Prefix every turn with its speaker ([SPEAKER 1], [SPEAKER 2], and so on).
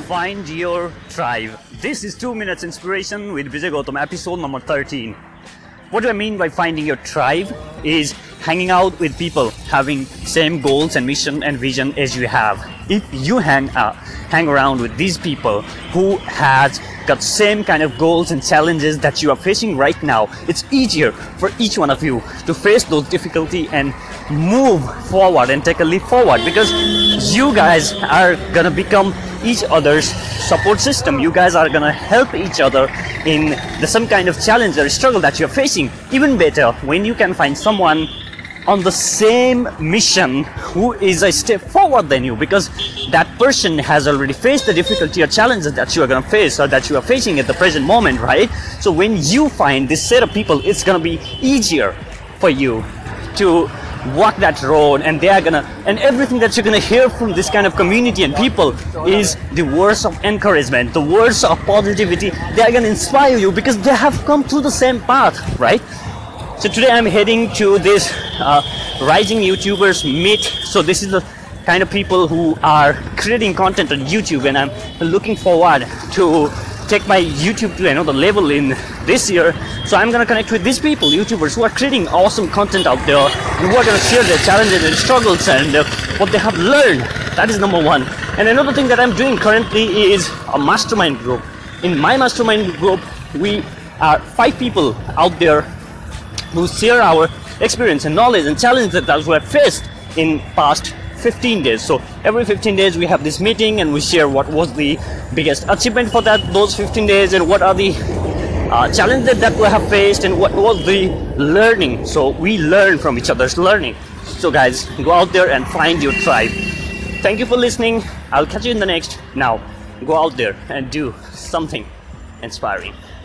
[SPEAKER 1] Find your tribe. This is 2 Minutes Inspiration with Vijay Gautam, episode number 13. What do I mean by finding your tribe is hanging out with people having same goals and mission and vision as you have. If you hang around with these people who has got same kind of goals and challenges that you are facing right now, it's easier for each one of you to face those difficulty and move forward and take a leap forward, because you guys are gonna become each other's support system. You guys are gonna help each other in some kind of challenge or struggle that you're facing. Even better when you can find someone on the same mission who is a step forward than you, because that person has already faced the difficulty or challenges that you are going to face or that you are facing at the present moment, right? So when you find this set of people, it's going to be easier for you to walk that road, and they are gonna, and everything that you're gonna hear from this kind of community and people is the words of encouragement, the words of positivity. They are gonna inspire you because they have come through the same path, right? So today I'm heading to this rising YouTubers meet. So this is the kind of people who are creating content on YouTube, and I'm looking forward to take my YouTube to another level in this year. So I'm gonna connect with these people, YouTubers who are creating awesome content out there, and who are gonna share their challenges and struggles and what they have learned. That is number one. And another thing that I'm doing currently is a mastermind group. In my mastermind group, we are 5 people out there who share our experience and knowledge and challenges that we have faced in past 15 days. So every 15 days we have this meeting and we share what was the biggest achievement for those 15 days and what are the challenges that we have faced and what was the learning. So we learn from each other's learning. So guys, go out there and find your tribe. Thank you for listening. I'll catch you in the next. Now go out there and do something inspiring.